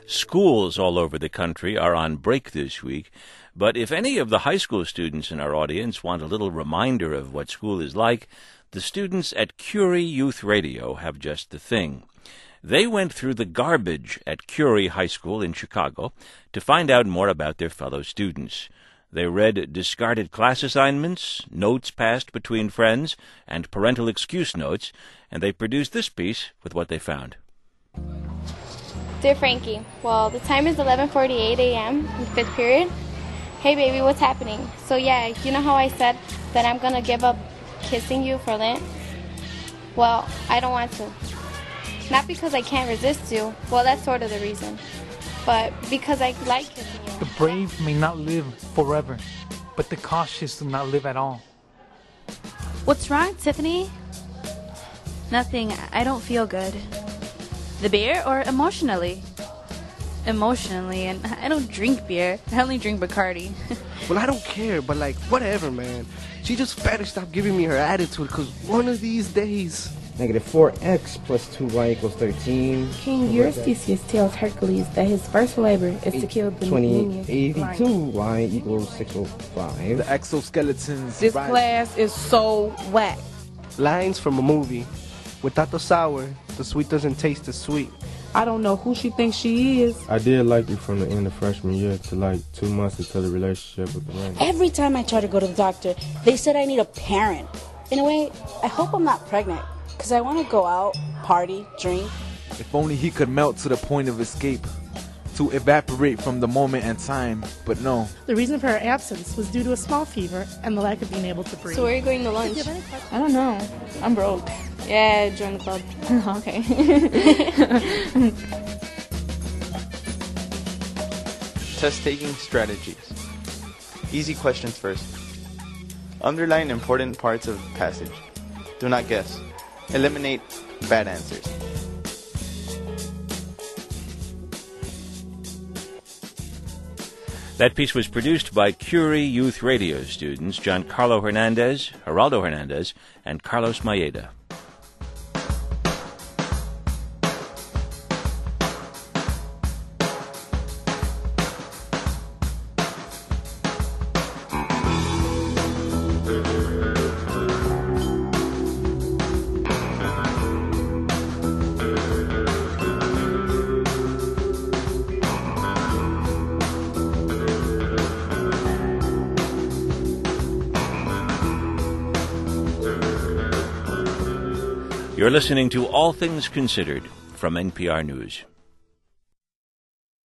Schools all over the country are on break this week, but if any of the high school students in our audience want a little reminder of what school is like, the students at Curie Youth Radio have just the thing. They went through the garbage at Curie High School in Chicago to find out more about their fellow students. They read discarded class assignments, notes passed between friends, and parental excuse notes, and they produced this piece with what they found. Dear Frankie, well, the time is 11:48 a.m. in 5th period. Hey baby, what's happening? So yeah, you know how I said that I'm gonna give up kissing you for Lent? Well, I don't want to. Not because I can't resist you, well, that's sort of the reason, but because I like kissing you. The brave may not live forever, but the cautious do not live at all. What's wrong, Tiffany? Nothing. I don't feel good. The beer or emotionally? Emotionally, and I don't drink beer. I only drink Bacardi. Well, I don't care, but whatever, man. She just better stop giving me her attitude, because one of these days... Negative 4x plus 2y equals 13. King Eurystheus tells Hercules that his first labor is to kill the 82y equals 605. The exoskeletons. This class is so whack. Lines from a movie. Without the sour, the sweet doesn't taste as sweet. I don't know who she thinks she is. I did like you from the end of freshman year to 2 months into the relationship with the man. Every time I try to go to the doctor, they said I need a parent. In a way, I hope I'm not pregnant, because I want to go out, party, drink. If only he could melt to the point of escape, to evaporate from the moment and time, but no. The reason for her absence was due to a small fever and the lack of being able to breathe. So where are you going to lunch? I don't know. I'm broke. Yeah, join the club. Okay. Test-taking strategies. Easy questions first. Underline important parts of passage. Do not guess. Eliminate bad answers. That piece was produced by Curie Youth Radio students Giancarlo Hernandez, Geraldo Hernandez, and Carlos Maeda. You're listening to All Things Considered from NPR News.